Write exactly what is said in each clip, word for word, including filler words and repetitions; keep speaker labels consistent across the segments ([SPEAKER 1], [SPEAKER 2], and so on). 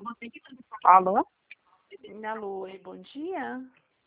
[SPEAKER 1] Alô?
[SPEAKER 2] Alô, oi, bom dia.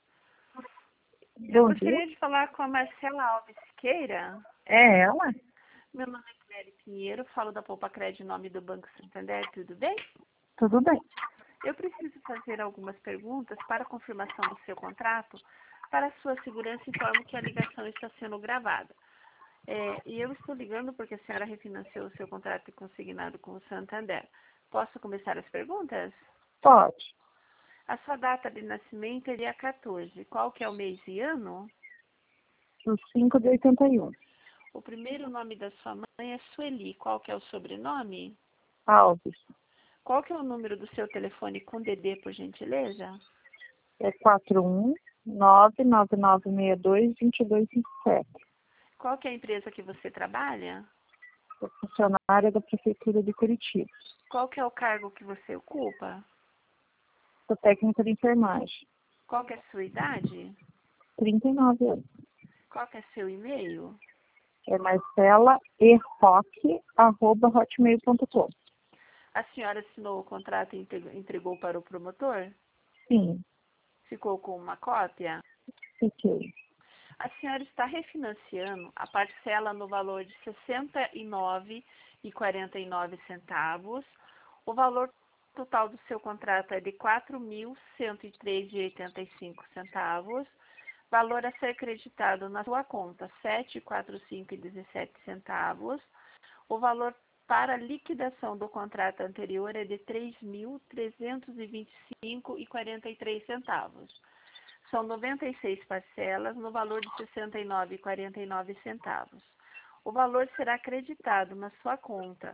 [SPEAKER 2] Eu
[SPEAKER 1] Bom
[SPEAKER 2] gostaria
[SPEAKER 1] dia.
[SPEAKER 2] de falar com a Marcela Alves Siqueira.
[SPEAKER 1] É ela?
[SPEAKER 2] Meu nome é Clélia Pinheiro, falo da Poupa Crédito em nome do Banco Santander, tudo bem?
[SPEAKER 1] Tudo bem.
[SPEAKER 2] Eu preciso fazer algumas perguntas para confirmação do seu contrato. Para sua segurança, informo que a ligação está sendo gravada. É, e eu estou ligando porque a senhora refinanciou o seu contrato consignado com o Santander. Posso começar as perguntas?
[SPEAKER 1] Pode.
[SPEAKER 2] A sua data de nascimento é dia quatorze. Qual que é o mês e ano?
[SPEAKER 1] O cinco de oitenta e um.
[SPEAKER 2] O primeiro nome da sua mãe é Sueli. Qual que é o sobrenome?
[SPEAKER 1] Alves.
[SPEAKER 2] Qual que é o número do seu telefone com D D, por gentileza?
[SPEAKER 1] É quatro um nove nove nove seis dois dois dois cinco sete.
[SPEAKER 2] Qual que é a empresa que você trabalha?
[SPEAKER 1] Sou funcionária da Prefeitura de Curitiba.
[SPEAKER 2] Qual que é o cargo que você ocupa?
[SPEAKER 1] Sou técnica de enfermagem.
[SPEAKER 2] Qual que é a sua idade?
[SPEAKER 1] trinta e nove anos.
[SPEAKER 2] Qual que é seu e-mail?
[SPEAKER 1] É marcela e roque arroba hotmail ponto com.
[SPEAKER 2] A senhora assinou o contrato e entre- entregou para o promotor?
[SPEAKER 1] Sim,
[SPEAKER 2] Ficou com uma cópia?
[SPEAKER 1] fiquei.
[SPEAKER 2] A senhora está refinanciando a parcela no valor de sessenta e nove reais e quarenta e nove centavos. O valor total do seu contrato é de quatro mil cento e três reais e oitenta e cinco centavos. Valor a ser creditado na sua conta, sete mil quatrocentos e cinco reais e dezessete centavos. O valor para liquidação do contrato anterior é de três mil trezentos e vinte e cinco reais e quarenta e três centavos. São noventa e seis parcelas no valor de sessenta e nove reais e quarenta e nove centavos. O valor será acreditado na sua conta.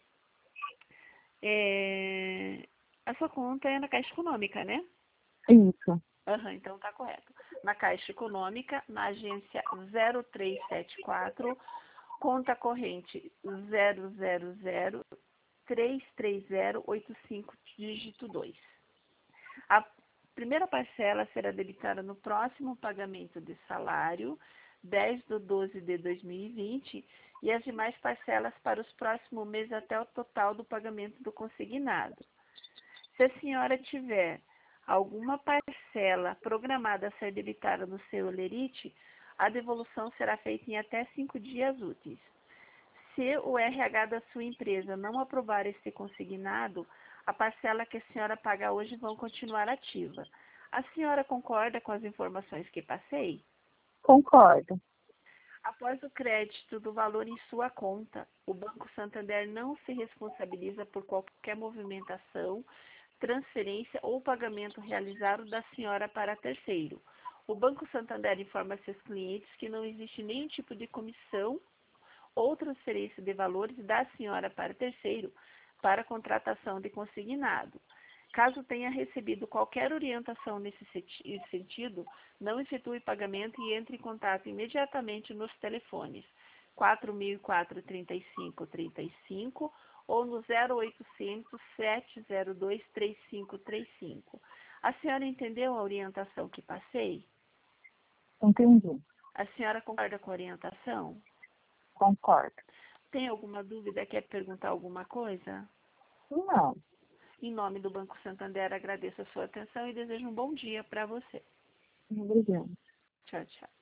[SPEAKER 2] É, A sua conta é na Caixa Econômica, né?
[SPEAKER 1] Isso.
[SPEAKER 2] Aham, então tá correto. Na Caixa Econômica, na agência zero três sete quatro, conta corrente zero zero zero três três zero oito cinco, dígito dois. A primeira parcela será debitada no próximo pagamento de salário, dez de doze de dois mil e vinte, e as demais parcelas para os próximos meses até o total do pagamento do consignado. Se a senhora tiver alguma parcela programada a ser debitada no seu Olerite, a devolução será feita em até cinco dias úteis. Se o R H da sua empresa não aprovar esse consignado, a parcela que a senhora paga hoje vão continuar ativa. A senhora concorda com as informações que passei?
[SPEAKER 1] Concordo.
[SPEAKER 2] Após o crédito do valor em sua conta, o Banco Santander não se responsabiliza por qualquer movimentação, transferência ou pagamento realizado da senhora para terceiro. O Banco Santander informa seus clientes que não existe nenhum tipo de comissão ou transferência de valores da senhora para terceiro para contratação de consignado. Caso tenha recebido qualquer orientação nesse sentido, não efetue pagamento e entre em contato imediatamente nos telefones quatro mil e quatro, trinta e cinco, trinta e cinco ou no zero oitocentos, sete zero dois, três cinco três cinco. A senhora entendeu a orientação que passei?
[SPEAKER 1] Entendi.
[SPEAKER 2] A senhora concorda com a orientação?
[SPEAKER 1] Concordo.
[SPEAKER 2] Tem alguma dúvida? Quer perguntar alguma coisa?
[SPEAKER 1] Não.
[SPEAKER 2] Em nome do Banco Santander, agradeço a sua atenção e desejo um bom dia para você.
[SPEAKER 1] Obrigada.
[SPEAKER 2] Tchau, tchau.